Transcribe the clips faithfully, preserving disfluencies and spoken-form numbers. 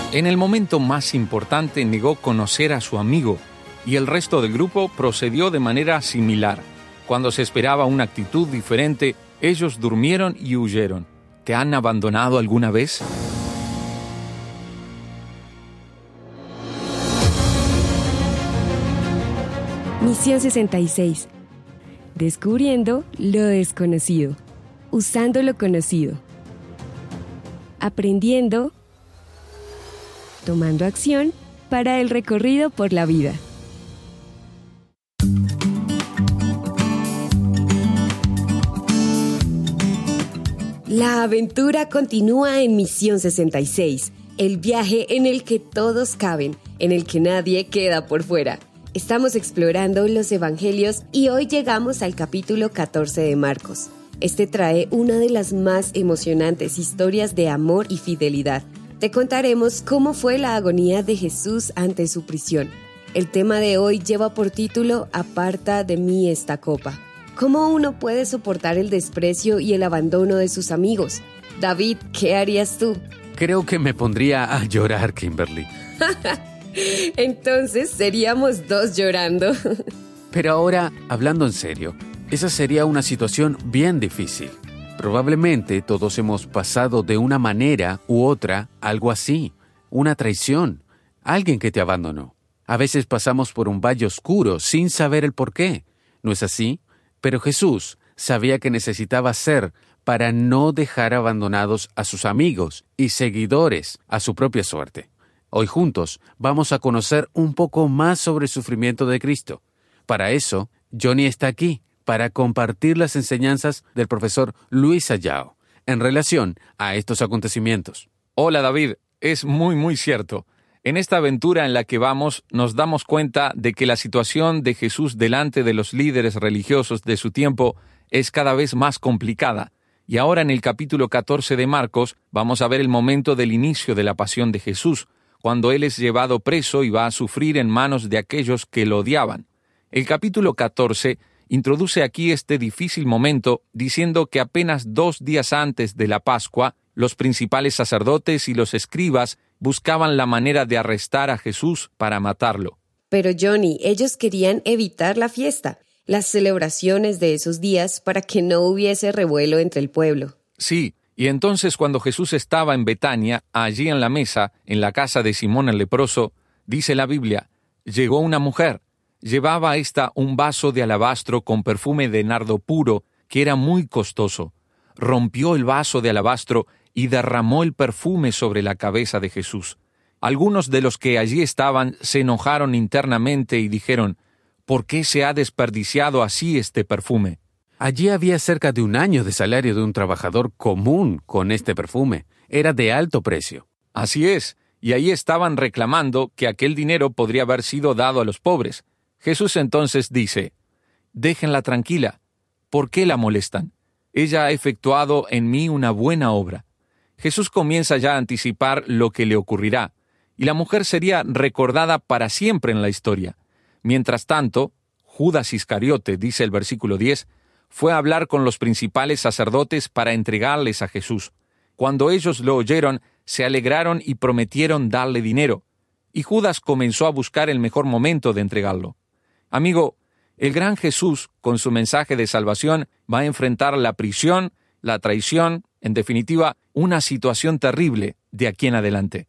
En el momento más importante negó conocer a su amigo, y el resto del grupo procedió de manera similar. Cuando se esperaba una actitud diferente, ellos durmieron y huyeron. ¿Te han abandonado alguna vez? Misión sesenta y seis. Descubriendo lo desconocido. Usando lo conocido. Aprendiendo. Tomando acción para el recorrido por la vida. La aventura continúa en Misión sesenta y seis, el viaje en el que todos caben, en el que nadie queda por fuera. Estamos explorando los evangelios y hoy llegamos al capítulo catorce de Marcos. Este trae una de las más emocionantes historias de amor y fidelidad. Te contaremos cómo fue la agonía de Jesús ante su prisión. El tema de hoy lleva por título Aparta de mí esta copa. ¿Cómo uno puede soportar el desprecio y el abandono de sus amigos? David, ¿qué harías tú? Creo que me pondría a llorar, Kimberly. Entonces seríamos dos llorando. Pero ahora, hablando en serio, esa sería una situación bien difícil. Probablemente todos hemos pasado de una manera u otra algo así, una traición, alguien que te abandonó. A veces pasamos por un valle oscuro sin saber el por qué, ¿no es así? Pero Jesús sabía que necesitaba ser para no dejar abandonados a sus amigos y seguidores a su propia suerte. Hoy juntos vamos a conocer un poco más sobre el sufrimiento de Cristo. Para eso, Johnny está aquí, para compartir las enseñanzas del profesor Luis Ayao en relación a estos acontecimientos. Hola David, es muy muy cierto. En esta aventura en la que vamos, nos damos cuenta de que la situación de Jesús delante de los líderes religiosos de su tiempo es cada vez más complicada. Y ahora en el capítulo catorce de Marcos vamos a ver el momento del inicio de la pasión de Jesús, cuando Él es llevado preso y va a sufrir en manos de aquellos que lo odiaban. El capítulo catorce introduce aquí este difícil momento diciendo que apenas dos días antes de la Pascua, los principales sacerdotes y los escribas buscaban la manera de arrestar a Jesús para matarlo. Pero Johnny, ellos querían evitar la fiesta, las celebraciones de esos días para que no hubiese revuelo entre el pueblo. Sí, y entonces cuando Jesús estaba en Betania, allí en la mesa, en la casa de Simón el leproso, dice la Biblia, llegó una mujer. Llevaba ésta un vaso de alabastro con perfume de nardo puro, que era muy costoso. Rompió el vaso de alabastro y derramó el perfume sobre la cabeza de Jesús. Algunos de los que allí estaban se enojaron internamente y dijeron, ¿por qué se ha desperdiciado así este perfume? Allí había cerca de un año de salario de un trabajador común con este perfume. Era de alto precio. Así es, y ahí estaban reclamando que aquel dinero podría haber sido dado a los pobres. Jesús entonces dice, déjenla tranquila, ¿por qué la molestan? Ella ha efectuado en mí una buena obra. Jesús comienza ya a anticipar lo que le ocurrirá, y la mujer sería recordada para siempre en la historia. Mientras tanto, Judas Iscariote, dice el versículo diez, fue a hablar con los principales sacerdotes para entregarles a Jesús. Cuando ellos lo oyeron, se alegraron y prometieron darle dinero, y Judas comenzó a buscar el mejor momento de entregarlo. Amigo, el gran Jesús, con su mensaje de salvación, va a enfrentar la prisión, la traición, en definitiva, una situación terrible de aquí en adelante.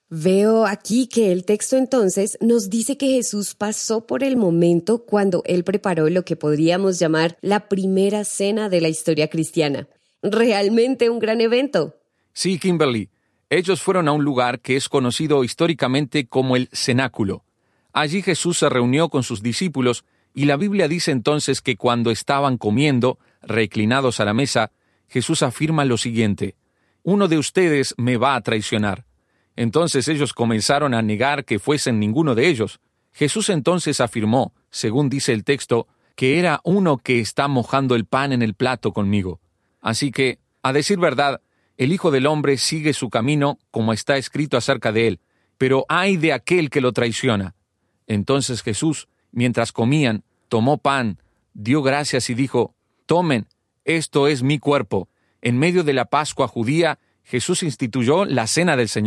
Veo aquí que el texto entonces nos dice que Jesús pasó por el momento cuando Él preparó lo que podríamos llamar la primera cena de la historia cristiana. Realmente un gran evento. Sí, Kimberly. Ellos fueron a un lugar que es conocido históricamente como el cenáculo. Allí Jesús se reunió con sus discípulos y la Biblia dice entonces que cuando estaban comiendo, reclinados a la mesa, Jesús afirma lo siguiente, «Uno de ustedes me va a traicionar». Entonces ellos comenzaron a negar que fuesen ninguno de ellos. Jesús entonces afirmó, según dice el texto, que era uno que está mojando el pan en el plato conmigo. Así que, a decir verdad, el Hijo del Hombre sigue su camino como está escrito acerca de él, pero ay de aquel que lo traiciona. Entonces Jesús, mientras comían, tomó pan, dio gracias y dijo, «Tomen, esto es mi cuerpo». En medio de la Pascua judía, Jesús instituyó la Cena del Señor.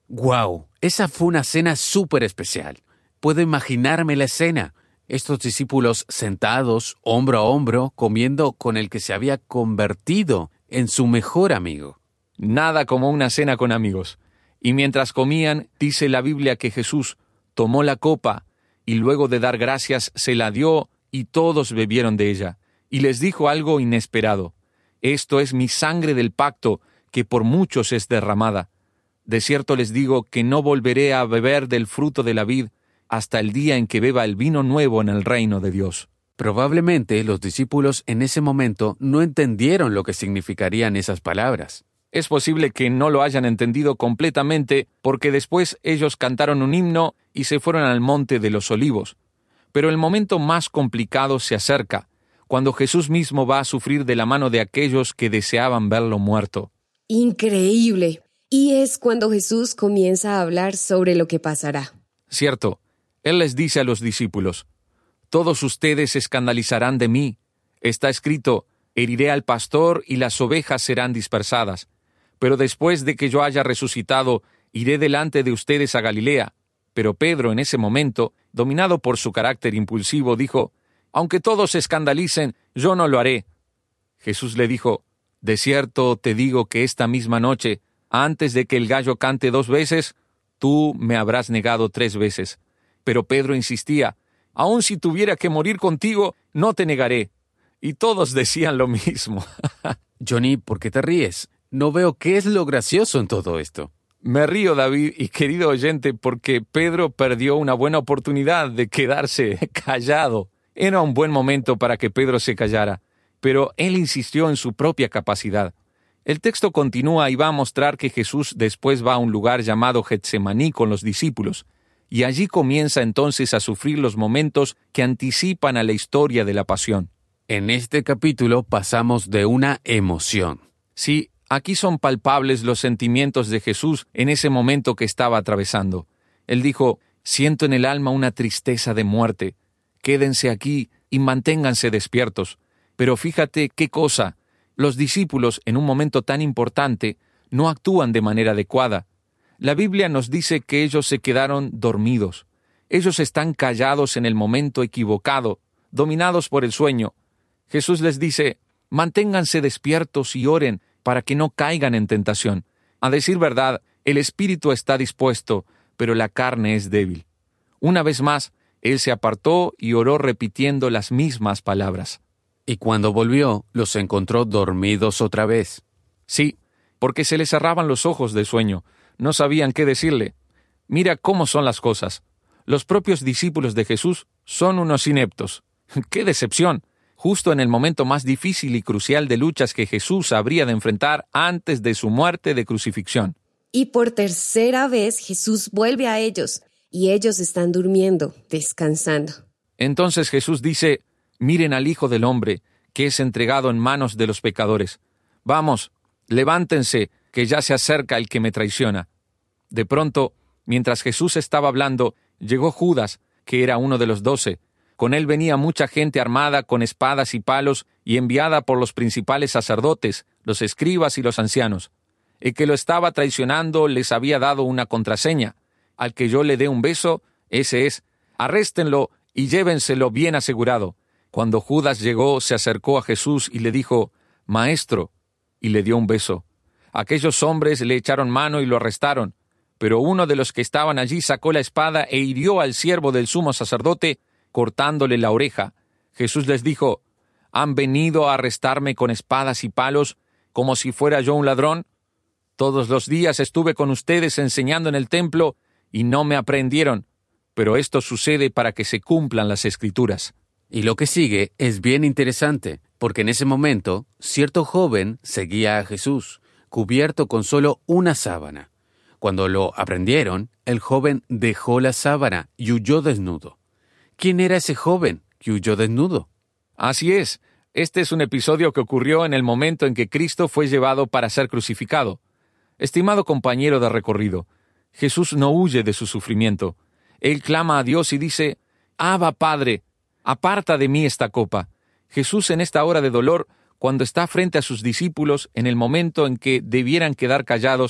¡Guau! Esa fue una cena súper especial. Puedo imaginarme la escena. Estos discípulos sentados, hombro a hombro, comiendo con el que se había convertido en su mejor amigo. Nada como una cena con amigos. Y mientras comían, dice la Biblia que Jesús tomó la copa y luego de dar gracias se la dio y todos bebieron de ella. Y les dijo algo inesperado. Esto es mi sangre del pacto, que por muchos es derramada. De cierto les digo que no volveré a beber del fruto de la vid hasta el día en que beba el vino nuevo en el reino de Dios. Probablemente los discípulos en ese momento no entendieron lo que significarían esas palabras. Es posible que no lo hayan entendido completamente porque después ellos cantaron un himno y se fueron al monte de los olivos. Pero el momento más complicado se acerca, cuando Jesús mismo va a sufrir de la mano de aquellos que deseaban verlo muerto. Increíble. Y es cuando Jesús comienza a hablar sobre lo que pasará. Cierto, Él les dice a los discípulos, «Todos ustedes se escandalizarán de mí. Está escrito, heriré al pastor y las ovejas serán dispersadas. Pero después de que yo haya resucitado, iré delante de ustedes a Galilea». Pero Pedro, en ese momento, dominado por su carácter impulsivo, dijo, «Aunque todos se escandalicen, yo no lo haré». Jesús le dijo, «De cierto te digo que esta misma noche, antes de que el gallo cante dos veces, tú me habrás negado tres veces». Pero Pedro insistía, «Aun si tuviera que morir contigo, no te negaré». Y todos decían lo mismo. Johnny, ¿por qué te ríes? No veo qué es lo gracioso en todo esto. Me río, David, y querido oyente, porque Pedro perdió una buena oportunidad de quedarse callado. Era un buen momento para que Pedro se callara, pero él insistió en su propia capacidad. El texto continúa y va a mostrar que Jesús después va a un lugar llamado Getsemaní con los discípulos, y allí comienza entonces a sufrir los momentos que anticipan a la historia de la pasión. En este capítulo pasamos de una emoción. Sí, aquí son palpables los sentimientos de Jesús en ese momento que estaba atravesando. Él dijo, «Siento en el alma una tristeza de muerte. Quédense aquí y manténganse despiertos». Pero fíjate qué cosa. Los discípulos, en un momento tan importante, no actúan de manera adecuada. La Biblia nos dice que ellos se quedaron dormidos. Ellos están callados en el momento equivocado, dominados por el sueño. Jesús les dice, manténganse despiertos y oren para que no caigan en tentación. A decir verdad, el espíritu está dispuesto, pero la carne es débil. Una vez más, él se apartó y oró repitiendo las mismas palabras. Y cuando volvió, los encontró dormidos otra vez. Sí, porque se les cerraban los ojos de sueño. No sabían qué decirle. Mira cómo son las cosas. Los propios discípulos de Jesús son unos ineptos. ¡Qué decepción! Justo en el momento más difícil y crucial de luchas que Jesús habría de enfrentar antes de su muerte de crucifixión. Y por tercera vez Jesús vuelve a ellos, y ellos están durmiendo, descansando. Entonces Jesús dice, miren al Hijo del Hombre, que es entregado en manos de los pecadores. Vamos, levántense, que ya se acerca el que me traiciona. De pronto, mientras Jesús estaba hablando, llegó Judas, que era uno de los doce. Con él venía mucha gente armada con espadas y palos y enviada por los principales sacerdotes, los escribas y los ancianos. El que lo estaba traicionando les había dado una contraseña. Al que yo le dé un beso, ese es. Arréstenlo y llévenselo bien asegurado. Cuando Judas llegó, se acercó a Jesús y le dijo, «Maestro», y le dio un beso. Aquellos hombres le echaron mano y lo arrestaron, pero uno de los que estaban allí sacó la espada e hirió al siervo del sumo sacerdote, cortándole la oreja. Jesús les dijo, ¿han venido a arrestarme con espadas y palos, como si fuera yo un ladrón? Todos los días estuve con ustedes enseñando en el templo, y no me aprehendieron, pero esto sucede para que se cumplan las Escrituras. Y lo que sigue es bien interesante, porque en ese momento, cierto joven seguía a Jesús, cubierto con solo una sábana. Cuando lo aprendieron, el joven dejó la sábana y huyó desnudo. ¿Quién era ese joven que huyó desnudo? Así es. Este es un episodio que ocurrió en el momento en que Cristo fue llevado para ser crucificado. Estimado compañero de recorrido, Jesús no huye de su sufrimiento. Él clama a Dios y dice, «Abba, Padre, aparta de mí esta copa». Jesús en esta hora de dolor, cuando está frente a sus discípulos, en el momento en que debieran quedar callados,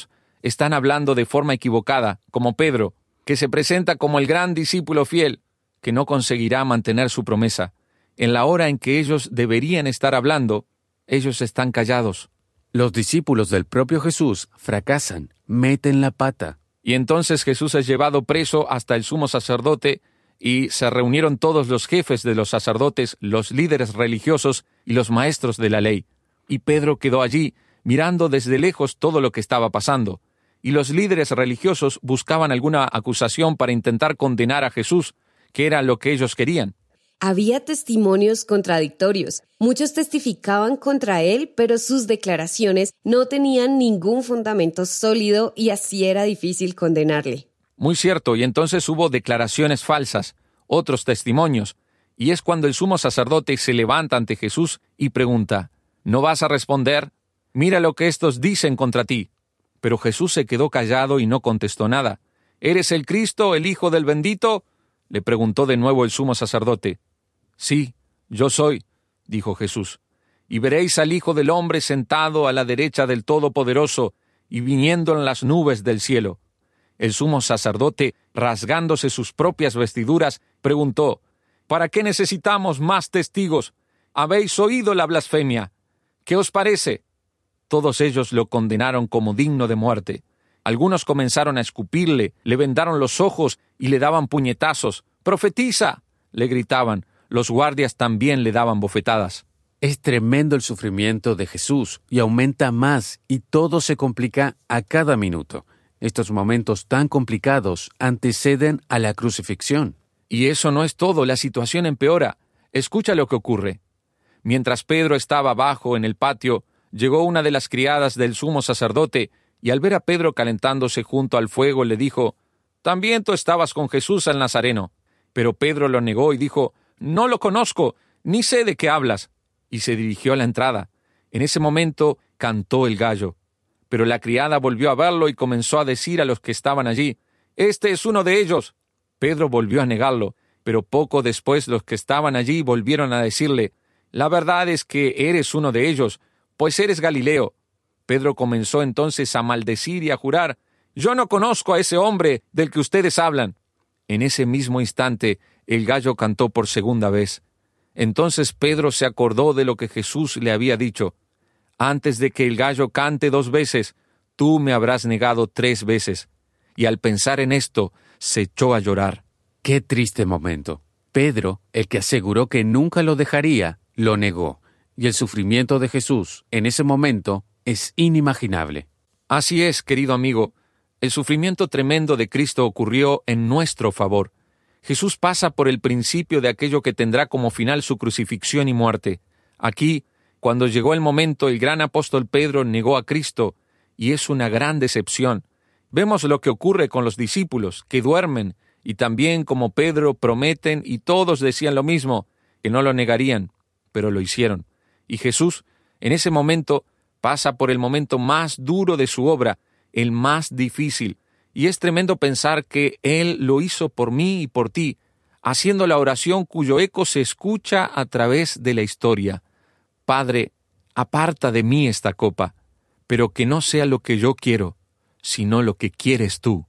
están hablando de forma equivocada, como Pedro, que se presenta como el gran discípulo fiel, que no conseguirá mantener su promesa. En la hora en que ellos deberían estar hablando, ellos están callados. Los discípulos del propio Jesús fracasan, meten la pata. Y entonces Jesús es llevado preso hasta el sumo sacerdote, y se reunieron todos los jefes de los sacerdotes, los líderes religiosos y los maestros de la ley. Y Pedro quedó allí, mirando desde lejos todo lo que estaba pasando. Y los líderes religiosos buscaban alguna acusación para intentar condenar a Jesús, que era lo que ellos querían. Había testimonios contradictorios. Muchos testificaban contra él, pero sus declaraciones no tenían ningún fundamento sólido y así era difícil condenarle. Muy cierto, y entonces hubo declaraciones falsas, otros testimonios, y es cuando el sumo sacerdote se levanta ante Jesús y pregunta, ¿no vas a responder? Mira lo que estos dicen contra ti. Pero Jesús se quedó callado y no contestó nada. ¿Eres el Cristo, el Hijo del Bendito?, le preguntó de nuevo el sumo sacerdote. Sí, yo soy, dijo Jesús. Y veréis al Hijo del Hombre sentado a la derecha del Todopoderoso y viniendo en las nubes del cielo. El sumo sacerdote, rasgándose sus propias vestiduras, preguntó, ¿para qué necesitamos más testigos? ¿Habéis oído la blasfemia? ¿Qué os parece? Todos ellos lo condenaron como digno de muerte. Algunos comenzaron a escupirle, le vendaron los ojos y le daban puñetazos. ¡Profetiza!, le gritaban. Los guardias también le daban bofetadas. Es tremendo el sufrimiento de Jesús y aumenta más y todo se complica a cada minuto. Estos momentos tan complicados anteceden a la crucifixión. Y eso no es todo, la situación empeora. Escucha lo que ocurre. Mientras Pedro estaba abajo en el patio, llegó una de las criadas del sumo sacerdote y al ver a Pedro calentándose junto al fuego le dijo, «También tú estabas con Jesús el Nazareno». Pero Pedro lo negó y dijo, «No lo conozco, ni sé de qué hablas». Y se dirigió a la entrada. En ese momento cantó el gallo. Pero la criada volvió a verlo y comenzó a decir a los que estaban allí, «Este es uno de ellos». Pedro volvió a negarlo, pero poco después los que estaban allí volvieron a decirle, «La verdad es que eres uno de ellos, pues eres Galileo». Pedro comenzó entonces a maldecir y a jurar, «Yo no conozco a ese hombre del que ustedes hablan». En ese mismo instante, el gallo cantó por segunda vez. Entonces Pedro se acordó de lo que Jesús le había dicho, «Antes de que el gallo cante dos veces, tú me habrás negado tres veces». Y al pensar en esto, se echó a llorar. ¡Qué triste momento! Pedro, el que aseguró que nunca lo dejaría, lo negó. Y el sufrimiento de Jesús, en ese momento, es inimaginable. Así es, querido amigo. El sufrimiento tremendo de Cristo ocurrió en nuestro favor. Jesús pasa por el principio de aquello que tendrá como final su crucifixión y muerte. Aquí, cuando llegó el momento, el gran apóstol Pedro negó a Cristo, y es una gran decepción. Vemos lo que ocurre con los discípulos, que duermen, y también como Pedro prometen, y todos decían lo mismo, que no lo negarían, pero lo hicieron. Y Jesús, en ese momento, pasa por el momento más duro de su obra, el más difícil, y es tremendo pensar que Él lo hizo por mí y por ti, haciendo la oración cuyo eco se escucha a través de la historia. Padre, aparta de mí esta copa, pero que no sea lo que yo quiero, sino lo que quieres tú.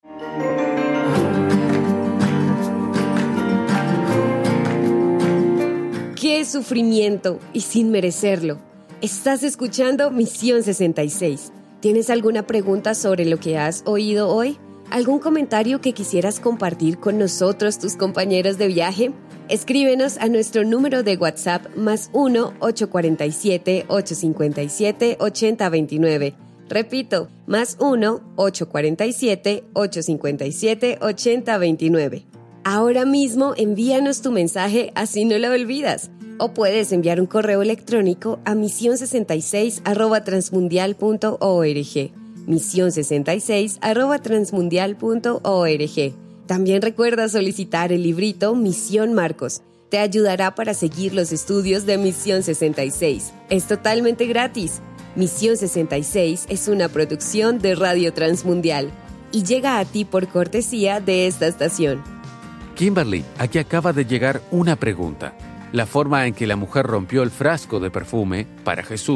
¡Qué sufrimiento! Y sin merecerlo. Estás escuchando Misión sesenta y seis. ¿Tienes alguna pregunta sobre lo que has oído hoy? ¿Algún comentario que quisieras compartir con nosotros, tus compañeros de viaje? Escríbenos a nuestro número de WhatsApp más uno ocho cuatro siete, ocho cinco siete, ocho cero dos nueve. Repito, más uno ocho cuatro siete, ocho cinco siete, ocho cero dos nueve. Ahora mismo envíanos tu mensaje, así no lo olvidas. O puedes enviar un correo electrónico a misión sesenta y seis arroba transmundial punto org. misión sesenta y seis arroba transmundial punto org. También recuerda solicitar el librito Misión Marcos. Te ayudará para seguir los estudios de Misión sesenta y seis. Es totalmente gratis. Misión sesenta y seis es una producción de Radio Transmundial y llega a ti por cortesía de esta estación. Kimberly, aquí acaba de llegar una pregunta. La forma en que la mujer rompió el frasco de perfume para Jesús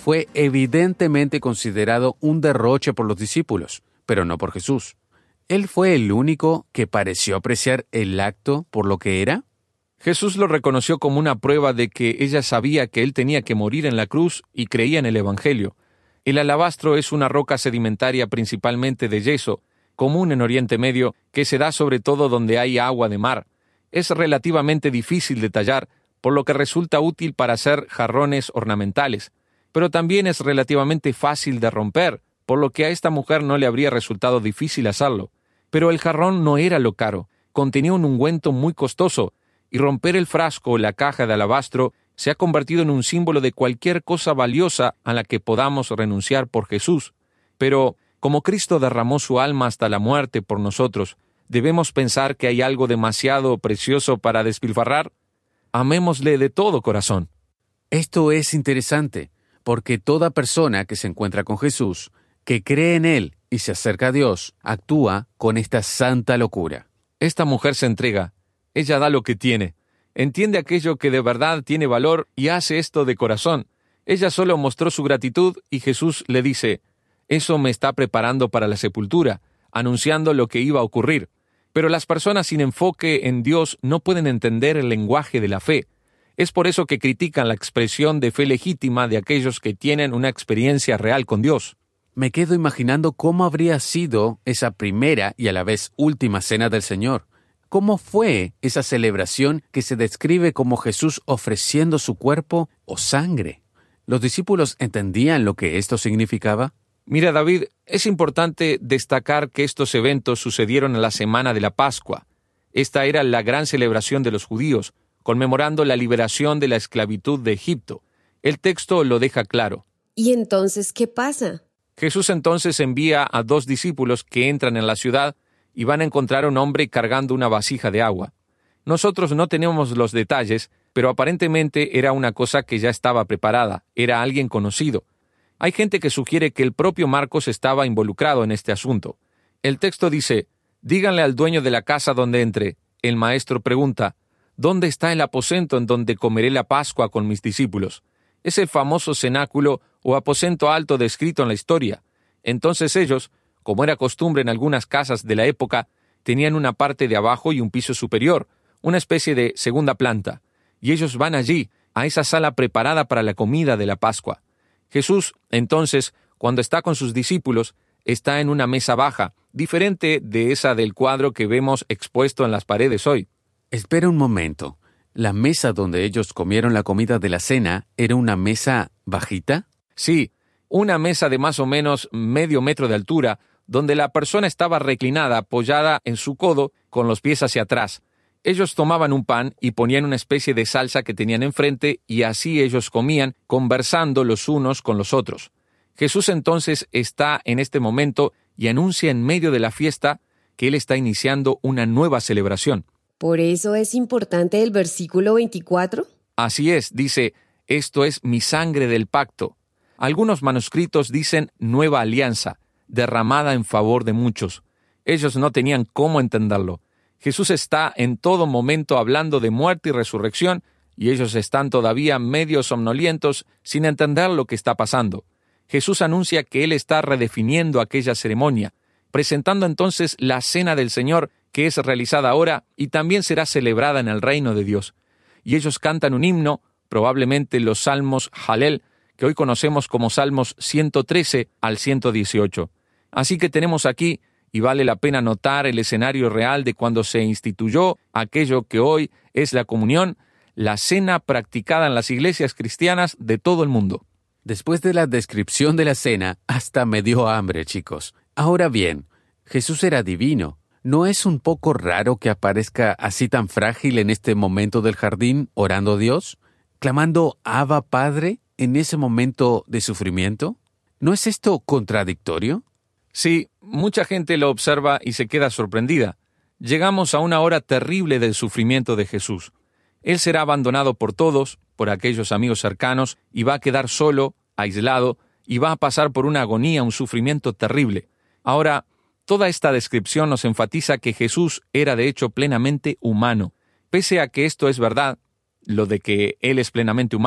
fue evidentemente considerado un derroche por los discípulos, pero no por Jesús. ¿Él fue el único que pareció apreciar el acto por lo que era? Jesús lo reconoció como una prueba de que ella sabía que él tenía que morir en la cruz y creía en el Evangelio. El alabastro es una roca sedimentaria principalmente de yeso, común en Oriente Medio, que se da sobre todo donde hay agua de mar. Es relativamente difícil de tallar, por lo que resulta útil para hacer jarrones ornamentales, pero también es relativamente fácil de romper, por lo que a esta mujer no le habría resultado difícil hacerlo. Pero el jarrón no era lo caro, contenía un ungüento muy costoso, y romper el frasco o la caja de alabastro se ha convertido en un símbolo de cualquier cosa valiosa a la que podamos renunciar por Jesús. Pero, como Cristo derramó su alma hasta la muerte por nosotros, ¿debemos pensar que hay algo demasiado precioso para despilfarrar? Amémosle de todo corazón. Esto es interesante, porque toda persona que se encuentra con Jesús, que cree en Él y se acerca a Dios, actúa con esta santa locura. Esta mujer se entrega. Ella da lo que tiene. Entiende aquello que de verdad tiene valor y hace esto de corazón. Ella solo mostró su gratitud y Jesús le dice, «Eso me está preparando para la sepultura», anunciando lo que iba a ocurrir. Pero las personas sin enfoque en Dios no pueden entender el lenguaje de la fe. Es por eso que critican la expresión de fe legítima de aquellos que tienen una experiencia real con Dios. Me quedo imaginando cómo habría sido esa primera y a la vez última cena del Señor. ¿Cómo fue esa celebración que se describe como Jesús ofreciendo su cuerpo o sangre? ¿Los discípulos entendían lo que esto significaba? Mira, David, es importante destacar que estos eventos sucedieron en la semana de la Pascua. Esta era la gran celebración de los judíos, conmemorando la liberación de la esclavitud de Egipto. El texto lo deja claro. ¿Y entonces qué pasa? Jesús entonces envía a dos discípulos que entran en la ciudad y van a encontrar a un hombre cargando una vasija de agua. Nosotros no tenemos los detalles, pero aparentemente era una cosa que ya estaba preparada, era alguien conocido. Hay gente que sugiere que el propio Marcos estaba involucrado en este asunto. El texto dice, «Díganle al dueño de la casa donde entre». El maestro pregunta, «¿Dónde está el aposento en donde comeré la Pascua con mis discípulos?» Es el famoso cenáculo o aposento alto descrito en la historia. Entonces ellos, como era costumbre en algunas casas de la época, tenían una parte de abajo y un piso superior, una especie de segunda planta, y ellos van allí, a esa sala preparada para la comida de la Pascua. Jesús, entonces, cuando está con sus discípulos, está en una mesa baja, diferente de esa del cuadro que vemos expuesto en las paredes hoy. Espera un momento. ¿La mesa donde ellos comieron la comida de la cena era una mesa bajita? Sí, una mesa de más o menos medio metro de altura, donde la persona estaba reclinada, apoyada en su codo, con los pies hacia atrás. Ellos tomaban un pan y ponían una especie de salsa que tenían enfrente, y así ellos comían, conversando los unos con los otros. Jesús entonces está en este momento y anuncia en medio de la fiesta que Él está iniciando una nueva celebración. ¿Por eso es importante el versículo veinticuatro? Así es, dice, «Esto es mi sangre del pacto». Algunos manuscritos dicen «nueva alianza», derramada en favor de muchos. Ellos no tenían cómo entenderlo. Jesús está en todo momento hablando de muerte y resurrección, y ellos están todavía medio somnolientos sin entender lo que está pasando. Jesús anuncia que Él está redefiniendo aquella ceremonia, presentando entonces la cena del Señor, que es realizada ahora y también será celebrada en el reino de Dios. Y ellos cantan un himno, probablemente los salmos Halel, que hoy conocemos como salmos ciento trece al ciento dieciocho. Así que tenemos aquí, y vale la pena notar el escenario real de cuando se instituyó aquello que hoy es la comunión, la cena practicada en las iglesias cristianas de todo el mundo. Después de la descripción de la cena, hasta me dio hambre, chicos. Ahora bien, Jesús era divino. ¿No es un poco raro que aparezca así tan frágil en este momento del jardín, orando a Dios? ¿Clamando Abba Padre en ese momento de sufrimiento? ¿No es esto contradictorio? Sí, mucha gente lo observa y se queda sorprendida. Llegamos a una hora terrible del sufrimiento de Jesús. Él será abandonado por todos, por aquellos amigos cercanos, y va a quedar solo, aislado, y va a pasar por una agonía, un sufrimiento terrible. Ahora, toda esta descripción nos enfatiza que Jesús era de hecho plenamente humano. Pese a que esto es verdad, lo de que Él es plenamente humano,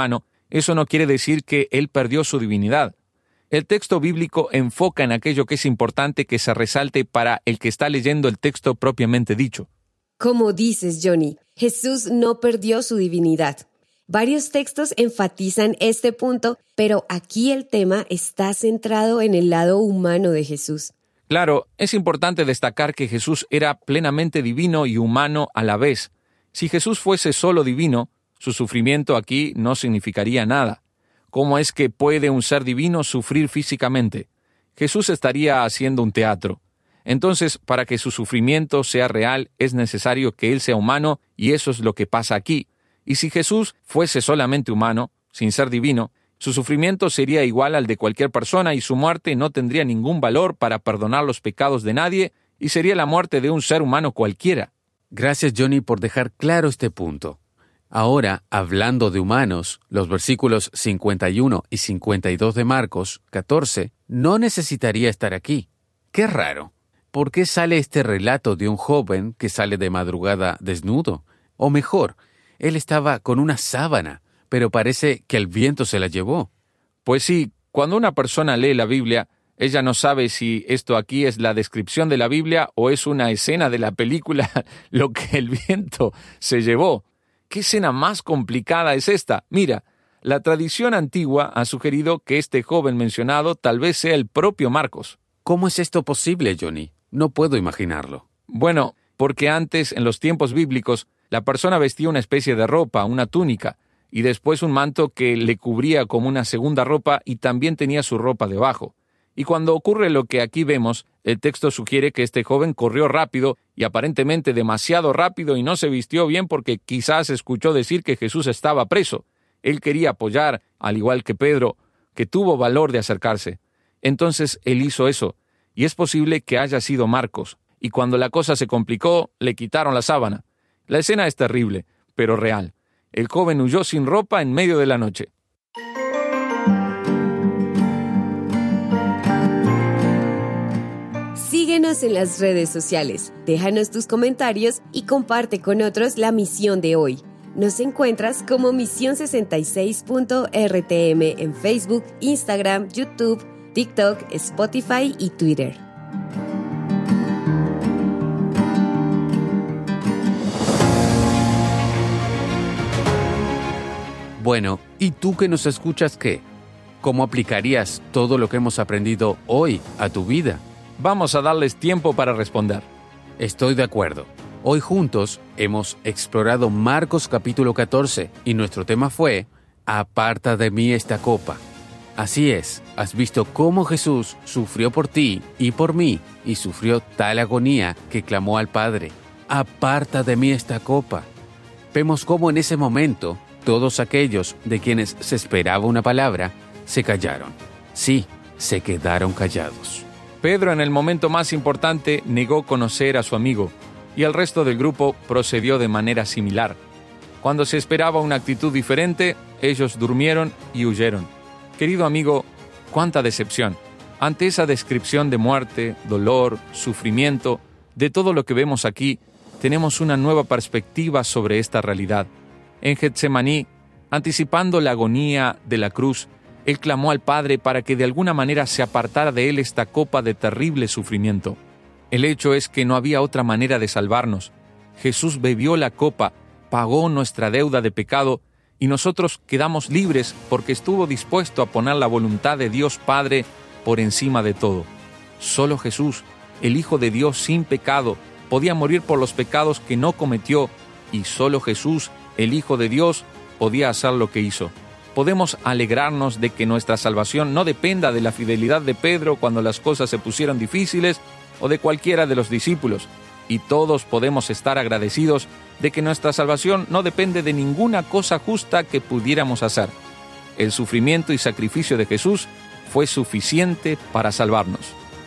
Eso no quiere decir que él perdió su divinidad. El texto bíblico enfoca en aquello que es importante que se resalte para el que está leyendo el texto propiamente dicho. Como dices, Johnny, Jesús no perdió su divinidad. Varios textos enfatizan este punto, pero aquí el tema está centrado en el lado humano de Jesús. Claro, es importante destacar que Jesús era plenamente divino y humano a la vez. Si Jesús fuese solo divino, su sufrimiento aquí no significaría nada. ¿Cómo es que puede un ser divino sufrir físicamente? Jesús estaría haciendo un teatro. Entonces, para que su sufrimiento sea real, es necesario que Él sea humano, y eso es lo que pasa aquí. Y si Jesús fuese solamente humano, sin ser divino, su sufrimiento sería igual al de cualquier persona y su muerte no tendría ningún valor para perdonar los pecados de nadie y sería la muerte de un ser humano cualquiera. Gracias, Johnny, por dejar claro este punto. Ahora, hablando de humanos, los versículos cincuenta y uno y cincuenta y dos de Marcos catorce no necesitaría estar aquí. ¡Qué raro! ¿Por qué sale este relato de un joven que sale de madrugada desnudo? O mejor, él estaba con una sábana, pero parece que el viento se la llevó. Pues sí, cuando una persona lee la Biblia, ella no sabe si esto aquí es la descripción de la Biblia o es una escena de la película lo que el viento se llevó. ¿Qué escena más complicada es esta? Mira, la tradición antigua ha sugerido que este joven mencionado tal vez sea el propio Marcos. ¿Cómo es esto posible, Johnny? No puedo imaginarlo. Bueno, porque antes, en los tiempos bíblicos, la persona vestía una especie de ropa, una túnica, y después un manto que le cubría como una segunda ropa y también tenía su ropa debajo. Y cuando ocurre lo que aquí vemos, el texto sugiere que este joven corrió rápido y aparentemente demasiado rápido y no se vistió bien porque quizás escuchó decir que Jesús estaba preso. Él quería apoyar, al igual que Pedro, que tuvo valor de acercarse. Entonces él hizo eso, y es posible que haya sido Marcos. Y cuando la cosa se complicó, le quitaron la sábana. La escena es terrible, pero real. El joven huyó sin ropa en medio de la noche. Síguenos en las redes sociales, déjanos tus comentarios y comparte con otros la misión de hoy. Nos encuentras como misión sesenta y seis punto R T M en Facebook, Instagram, YouTube, TikTok, Spotify y Twitter. Bueno, ¿y tú que nos escuchas qué? ¿Cómo aplicarías todo lo que hemos aprendido hoy a tu vida? Vamos a darles tiempo para responder. Estoy de acuerdo. Hoy juntos hemos explorado Marcos capítulo catorce y nuestro tema fue Aparta de mí esta copa. Así es, has visto cómo Jesús sufrió por ti y por mí y sufrió tal agonía que clamó al Padre. Aparta de mí esta copa. Vemos cómo en ese momento todos aquellos de quienes se esperaba una palabra se callaron. Sí, se quedaron callados. Pedro, en el momento más importante, negó conocer a su amigo, y el resto del grupo procedió de manera similar. Cuando se esperaba una actitud diferente, ellos durmieron y huyeron. Querido amigo, cuánta decepción. Ante esa descripción de muerte, dolor, sufrimiento, de todo lo que vemos aquí, tenemos una nueva perspectiva sobre esta realidad. En Getsemaní, anticipando la agonía de la cruz, Él clamó al Padre para que de alguna manera se apartara de Él esta copa de terrible sufrimiento. El hecho es que no había otra manera de salvarnos. Jesús bebió la copa, pagó nuestra deuda de pecado, y nosotros quedamos libres porque estuvo dispuesto a poner la voluntad de Dios Padre por encima de todo. Solo Jesús, el Hijo de Dios sin pecado, podía morir por los pecados que no cometió, y solo Jesús, el Hijo de Dios, podía hacer lo que hizo. Podemos alegrarnos de que nuestra salvación no dependa de la fidelidad de Pedro cuando las cosas se pusieron difíciles o de cualquiera de los discípulos, y todos podemos estar agradecidos de que nuestra salvación no depende de ninguna cosa justa que pudiéramos hacer. El sufrimiento y sacrificio de Jesús fue suficiente para salvarnos.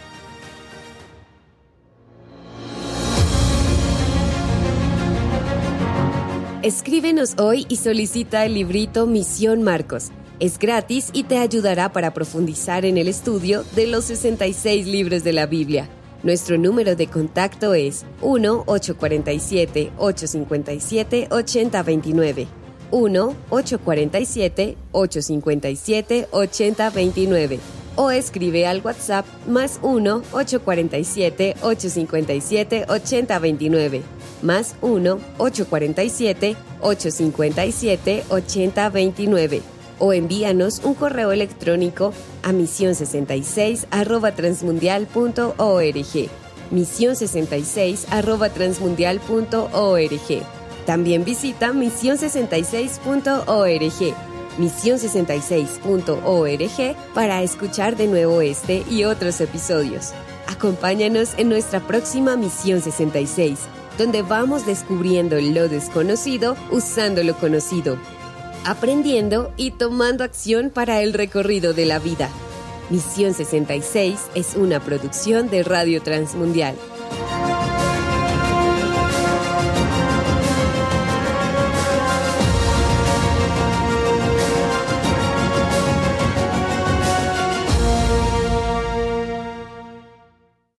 Escríbenos hoy y solicita el librito Misión Marcos. Es gratis y te ayudará para profundizar en el estudio de los sesenta y seis libros de la Biblia. Nuestro número de contacto es uno ocho cuatro siete, ocho cinco siete, ocho cero dos nueve. uno ocho cuatro siete ocho cinco siete ocho cero dos nueve o escribe al WhatsApp más uno ocho cuatro siete ocho cinco siete ocho cero dos nueve más uno ocho cuatro siete ocho cinco siete ocho cero dos nueve o envíanos un correo electrónico a misión sesenta y seis arroba transmundial punto org. misión sesenta y seis arroba transmundial punto org. También visita misión sesenta y seis punto org. misión sesenta y seis punto org para escuchar de nuevo este y otros episodios. Acompáñanos en nuestra próxima Misión sesenta y seis, donde vamos descubriendo lo desconocido usando lo conocido, aprendiendo y tomando acción para el recorrido de la vida. Misión sesenta y seis es una producción de Radio Transmundial.